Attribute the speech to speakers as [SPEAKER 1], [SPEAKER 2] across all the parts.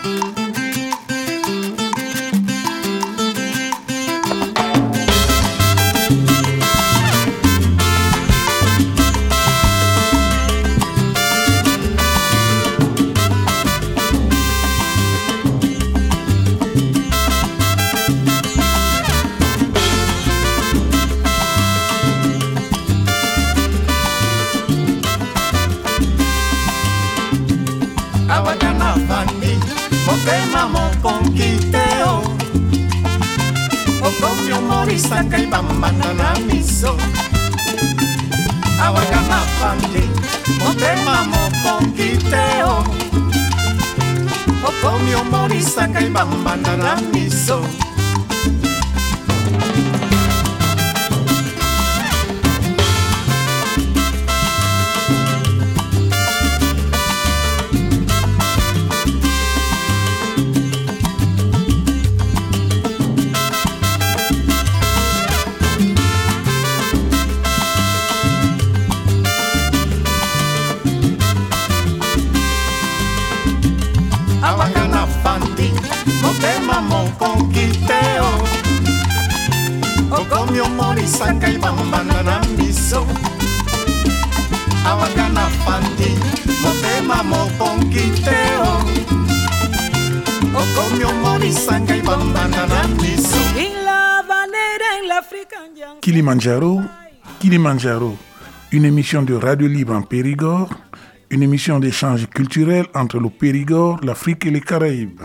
[SPEAKER 1] Awagana fandi, motema mokonkiteo. Okomyo morisa kai bambanda na miso. Awagana fandi, motema mokonkiteo. Okomyo morisa kai bambanda na miso. Awagana fandi, motema mokonkiteo. Okomyo morisa kai bambanda na miso. Awagana fandi, motema mokonkiteo. Okomyo morisa kai bambanda na miso.
[SPEAKER 2] Kilimandjaro, une émission de Radio Libre en Périgord, une émission d'échange culturel entre le Périgord, l'Afrique et les Caraïbes.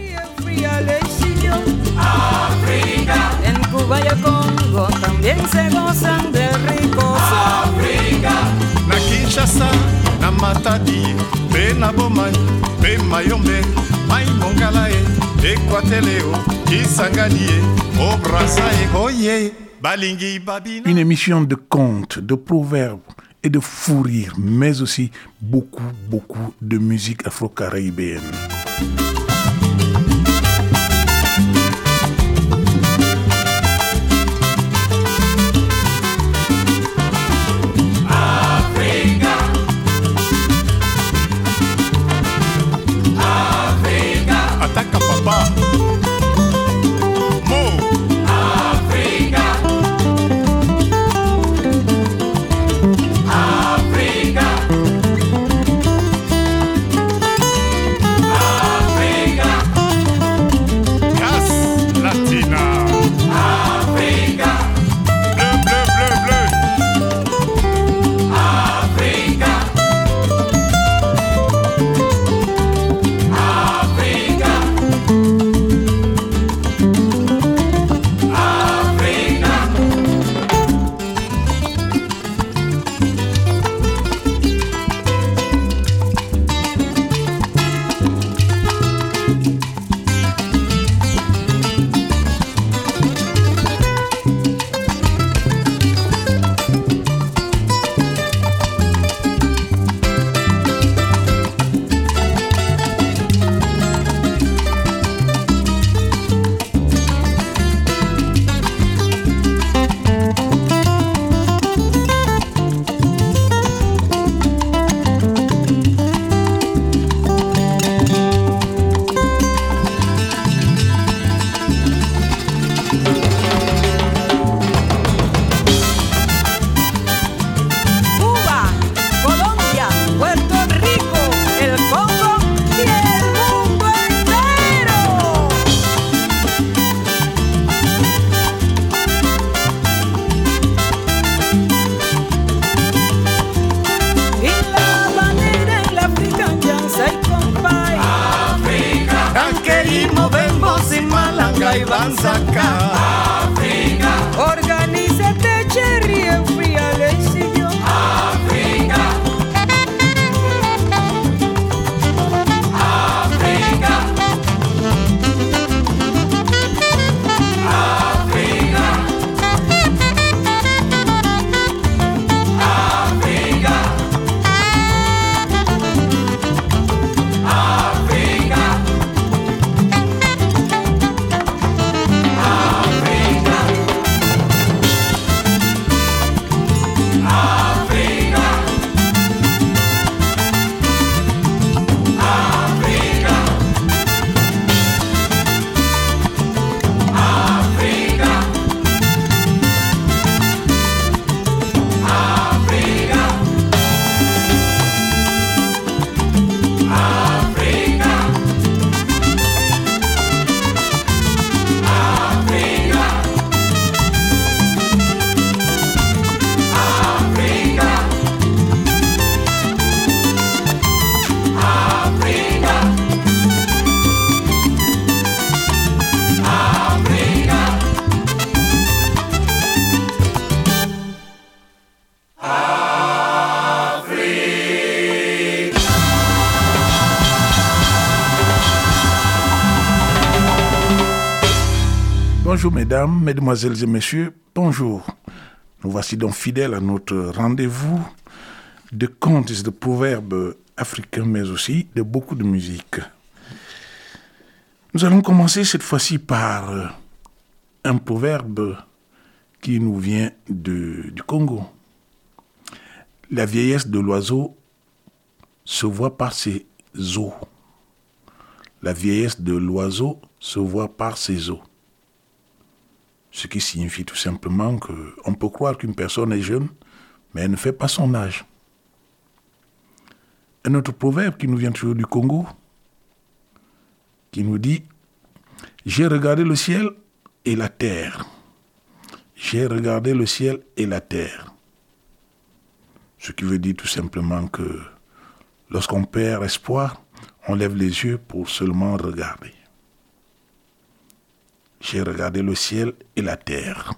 [SPEAKER 3] En Cuba y el Congo también se gozan de ricos.
[SPEAKER 1] Africa, na Kinshasa, na Matadi, pe na Bomai, pe Mayombe, Mai Mongalae, Equateleo, Kisanganie, O Brazae, Oye, Balingi Babina.
[SPEAKER 2] Une émission de contes, de proverbes et de fou rire, mais aussi beaucoup de musique afro-caribéenne.
[SPEAKER 1] Ataca papá. Mo. Africa. Africa. Africa. Gas Latina. Africa. Bleu, bleu, bleu, bleu. Africa. África,
[SPEAKER 3] organízate, cherry, enfríale, sillo.
[SPEAKER 1] África, África, África, África, África.
[SPEAKER 2] Bonjour mesdames, mesdemoiselles et messieurs, bonjour. Nous voici donc fidèles à notre rendez-vous de contes et de proverbes africains, mais aussi de beaucoup de musique. Nous allons commencer cette fois-ci par un proverbe qui nous vient du Congo. La vieillesse de l'oiseau se voit par ses os. La vieillesse de l'oiseau se voit par ses os. Ce qui signifie tout simplement qu'on peut croire qu'une personne est jeune, mais elle ne fait pas son âge. Un autre proverbe qui nous vient toujours du Congo, qui nous dit « J'ai regardé le ciel et la terre. J'ai regardé le ciel et la terre. » Ce qui veut dire tout simplement que lorsqu'on perd espoir, on lève les yeux pour seulement regarder. J'ai regardé le ciel et la terre.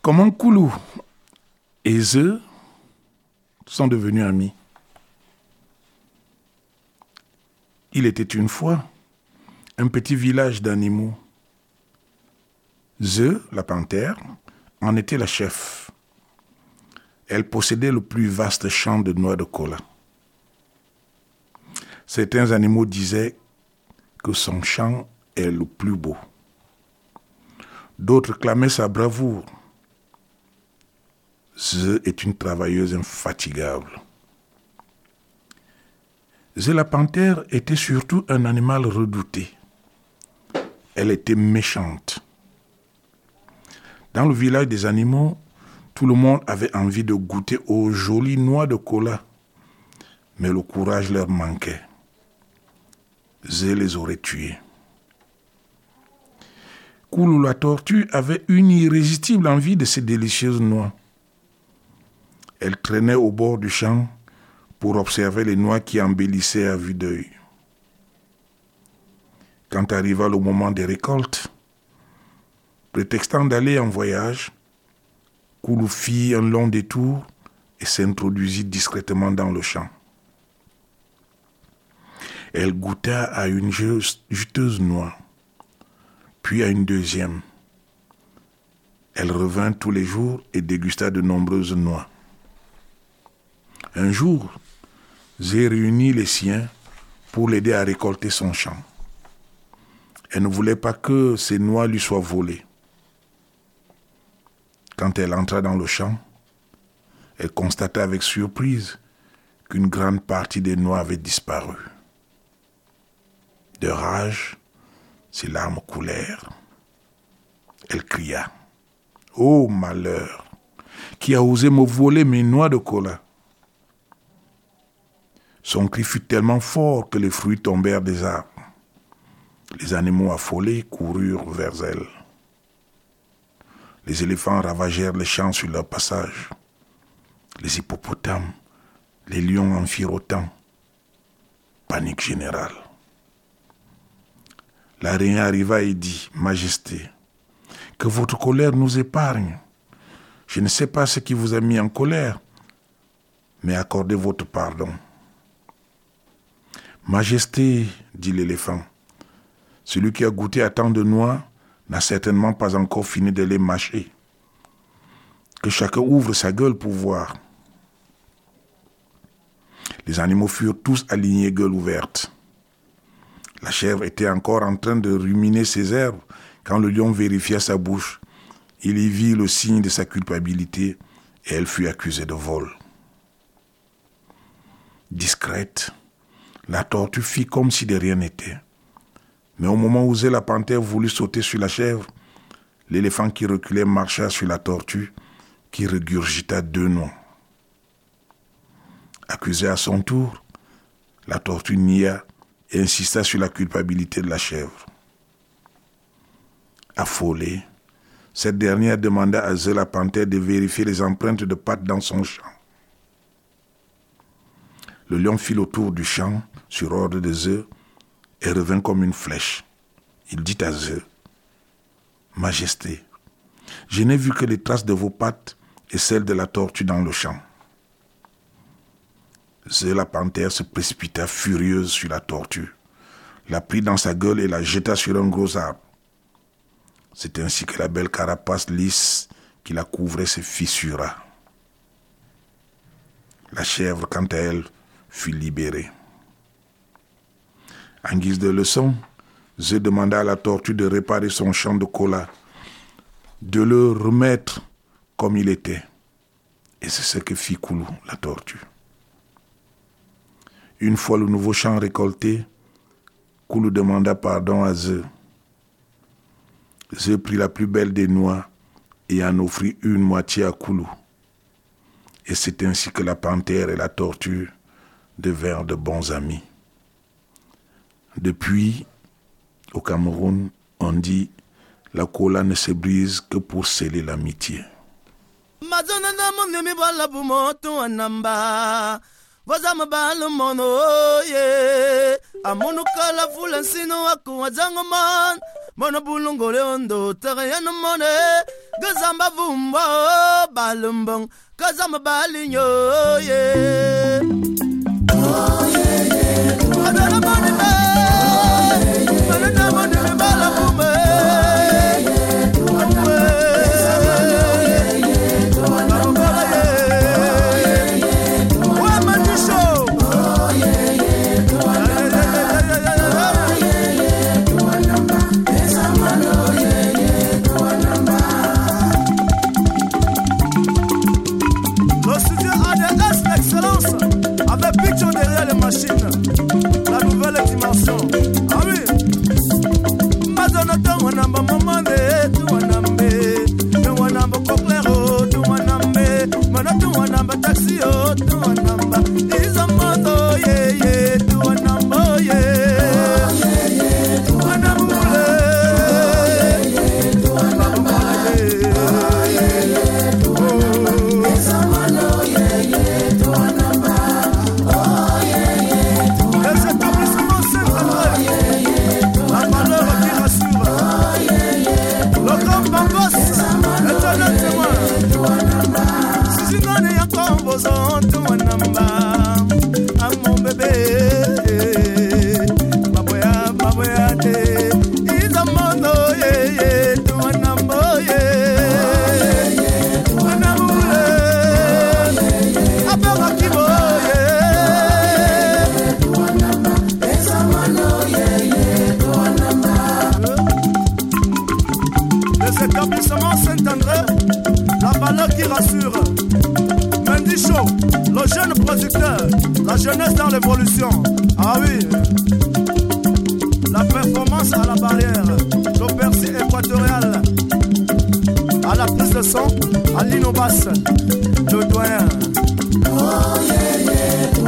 [SPEAKER 2] Comment Koulou et Zeu sont devenus amis. Il était une fois un petit village d'animaux. Zeu, la panthère, en était la chef. Elle possédait le plus vaste champ de noix de cola. Certains animaux disaient que son champ est le plus beau. D'autres clamaient sa bravoure. Zeu est une travailleuse infatigable. Zeu la panthère était surtout un animal redouté. Elle était méchante. Dans le village des animaux, tout le monde avait envie de goûter aux jolies noix de cola, mais le courage leur manquait. Zeu les aurait tués. Koulou la tortue avait une irrésistible envie de ces délicieuses noix. Elle traînait au bord du champ pour observer les noix qui embellissaient à vue d'œil. Quand arriva le moment des récoltes, prétextant d'aller en voyage, Koulou fit un long détour et s'introduisit discrètement dans le champ. Elle goûta à une juteuse noix, puis à une deuxième. Elle revint tous les jours et dégusta de nombreuses noix. Un jour, Zeu réunit les siens pour l'aider à récolter son champ. Elle ne voulait pas que ses noix lui soient volées. Quand elle entra dans le champ, elle constata avec surprise qu'une grande partie des noix avait disparu. De rage, ses larmes coulèrent. Elle cria « Ô malheur, qui a osé me voler mes noix de cola ?» Son cri fut tellement fort que les fruits tombèrent des arbres. Les animaux affolés coururent vers elle. Les éléphants ravagèrent les champs sur leur passage. Les hippopotames, les lions en firent autant. Panique générale. L'araignée arriva et dit « Majesté, que votre colère nous épargne. Je ne sais pas ce qui vous a mis en colère, mais accordez votre pardon. » « Majesté, dit l'éléphant, celui qui a goûté à tant de noix n'a certainement pas encore fini de les mâcher. Que chacun ouvre sa gueule pour voir. » Les animaux furent tous alignés gueule ouverte. La chèvre était encore en train de ruminer ses herbes quand le lion vérifia sa bouche. Il y vit le signe de sa culpabilité et elle fut accusée de vol. Discrète, la tortue fit comme si de rien n'était. Mais au moment où Zeu la panthère voulut sauter sur la chèvre, l'éléphant qui reculait marcha sur la tortue qui régurgita 2 noix. Accusée à son tour, la tortue nia et insista sur la culpabilité de la chèvre. Affolée, cette dernière demanda à Zeu la panthère de vérifier les empreintes de pattes dans son champ. Le lion fit le tour du champ sur ordre de Zeu et revint comme une flèche. Il dit à Zeu, « Majesté, je n'ai vu que les traces de vos pattes et celles de la tortue dans le champ. » Zeu la panthère se précipita furieuse sur la tortue, la prit dans sa gueule et la jeta sur un gros arbre. C'est ainsi que la belle carapace lisse qui la couvrait se fissura. La chèvre, quant à elle, fut libérée. En guise de leçon, Zeu demanda à la tortue de réparer son champ de cola, de le remettre comme il était. Et c'est ce que fit Koulou, la tortue. Une fois le nouveau champ récolté, Koulou demanda pardon à Zeu. Zeu prit la plus belle des noix et en offrit une moitié à Koulou. Et c'est ainsi que la panthère et la tortue devinrent de bons amis. Depuis, au Cameroun, on dit « la cola ne se brise que pour sceller l'amitié ».
[SPEAKER 4] Vazama balo mono ye amono kala fulansino wako wazango man mono bulungo leondo tagayano mone Gazamba vumba balumbong Gazamba balinyo yeah. Oh yeah yeah Adana mani me Adana mani me balabume La nouvelle dimension. Ah oui. Madonna Tuanamba Mamane, Tuanambe, Tuanamba Coplero, Tuanambe, Manatuanamba Taxio, Tuanamba, is a moto, yeah, yeah, Tuanamba, yeah, Tuanamule, Tuanamba, yeah, is a mono, yeah, yeah, Tuanamba. Le jeune producteur, la jeunesse dans l'évolution. Ah oui, la performance à la barrière, le Percy équatorial, à la prise de son, à l'innovation, le doyen. Oh yeah yeah,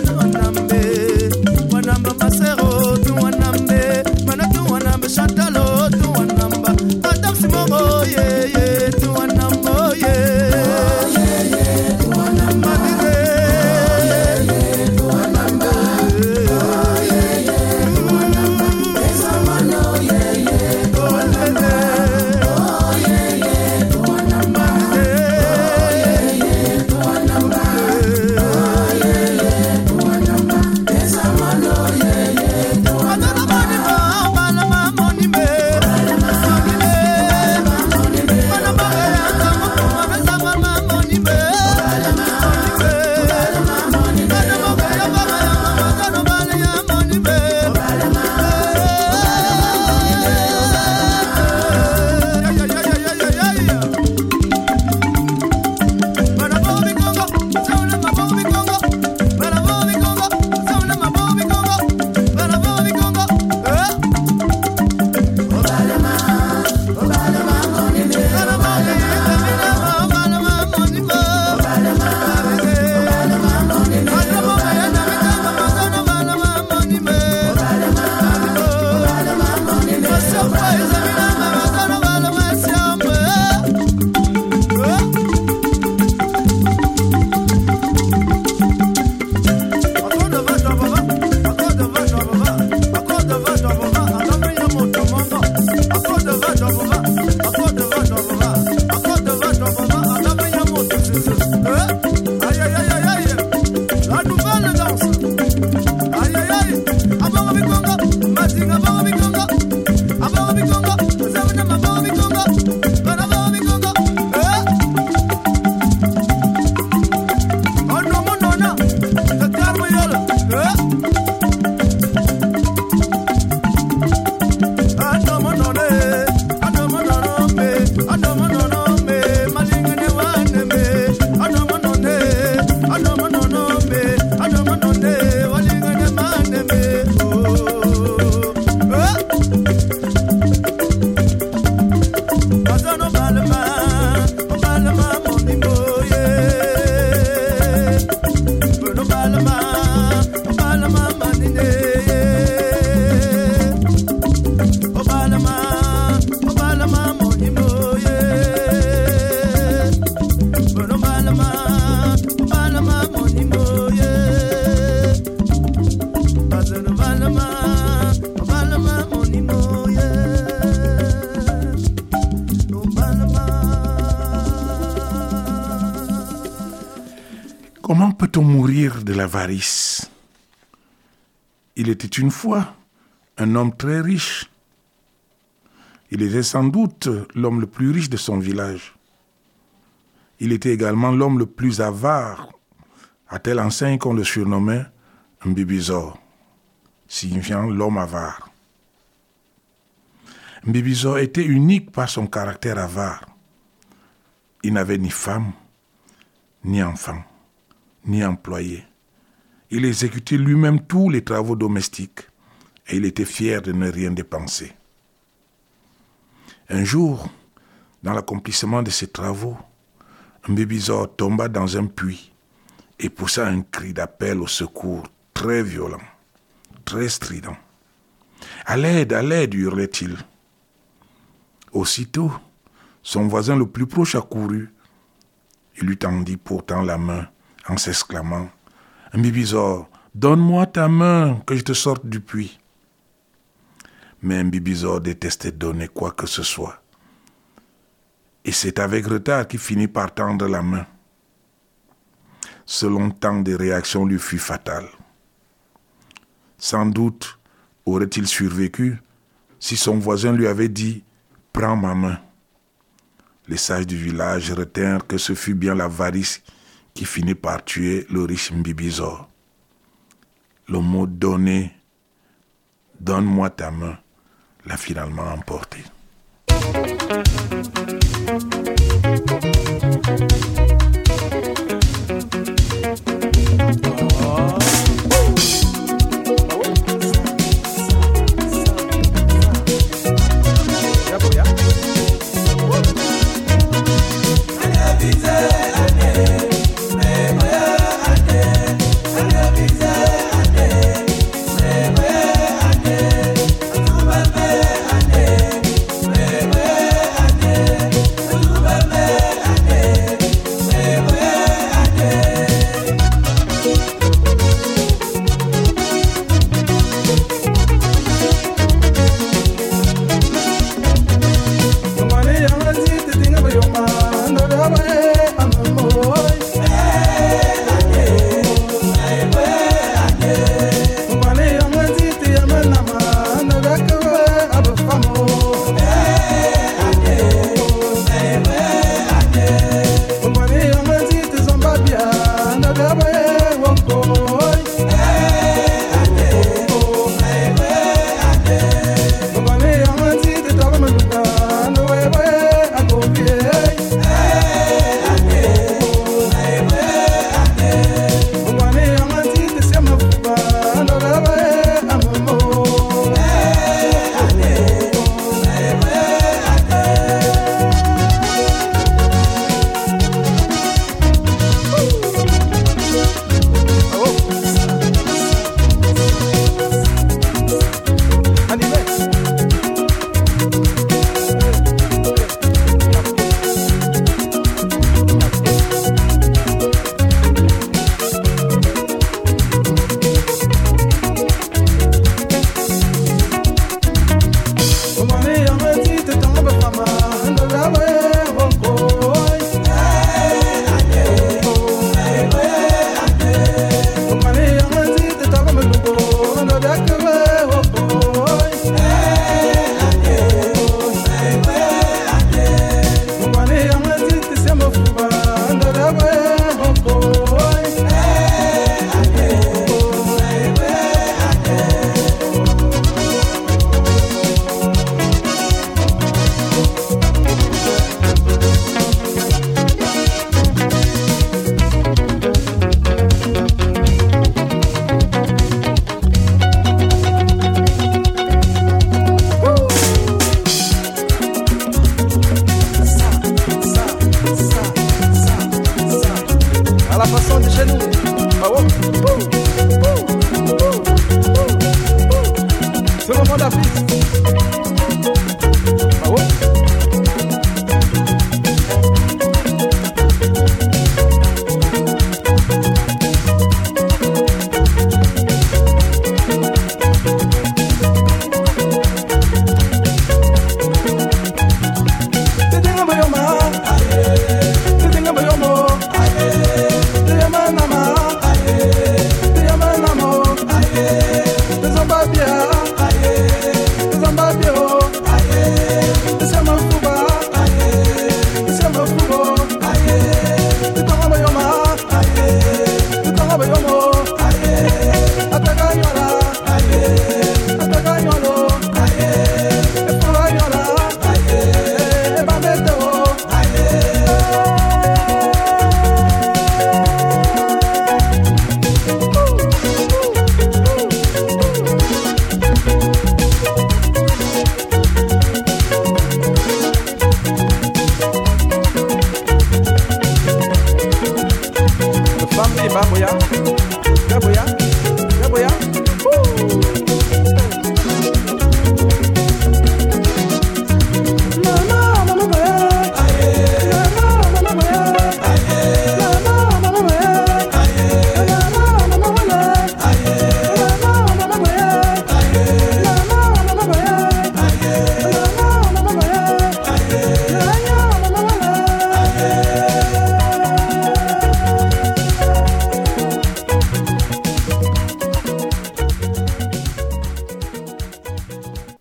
[SPEAKER 4] Chantalo
[SPEAKER 2] Comment peut-on mourir de l'avarice? Il était une fois un homme très riche. Il était sans doute l'homme le plus riche de son village. Il était également l'homme le plus avare, à telle enseigne qu'on le surnommait Mbibizor, signifiant l'homme avare. Mbibizor était unique par son caractère avare. Il n'avait ni femme, ni enfant, ni employé. Il exécutait lui-même tous les travaux domestiques et il était fier de ne rien dépenser. Un jour, dans l'accomplissement de ses travaux, Mbibizor tomba dans un puits et poussa un cri d'appel au secours très violent, très strident. « À l'aide !» hurlait-il. Aussitôt, son voisin le plus proche accourut. Il lui tendit pourtant la main en s'exclamant « Mbibizor, donne-moi ta main que je te sorte du puits. » Mais Mbibizor détestait donner quoi que ce soit. Et c'est avec retard qu'il finit par tendre la main. Ce long temps de réaction lui fut fatal. Sans doute aurait-il survécu si son voisin lui avait dit « Prends ma main ». Les sages du village retinrent que ce fut bien l'avarice qui finit par tuer le riche Mbibizor. Le mot « donner »,« donne-moi ta main » l'a finalement emporté.
[SPEAKER 1] Ande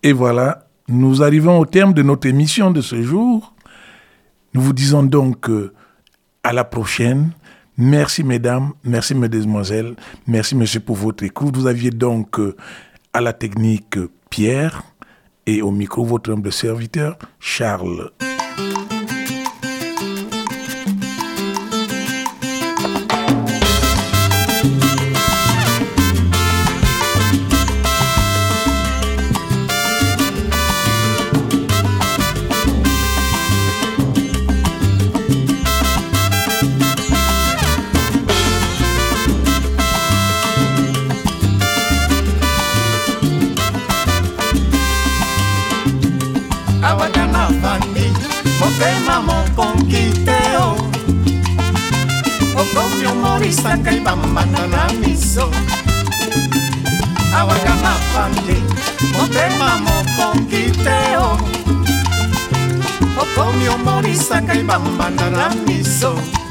[SPEAKER 2] Et voilà, nous arrivons au terme de notre émission de ce jour. Nous vous disons donc à la prochaine. Merci mesdames, merci mesdemoiselles, merci monsieur pour votre écoute. Vous aviez donc à la technique Pierre et au micro votre humble serviteur Charles.
[SPEAKER 5] Motema mokonkiteo Okomi omorisa kai bambana na miso Awagana pandi Motema mokonkiteo Okomi omorisa kai bambana na miso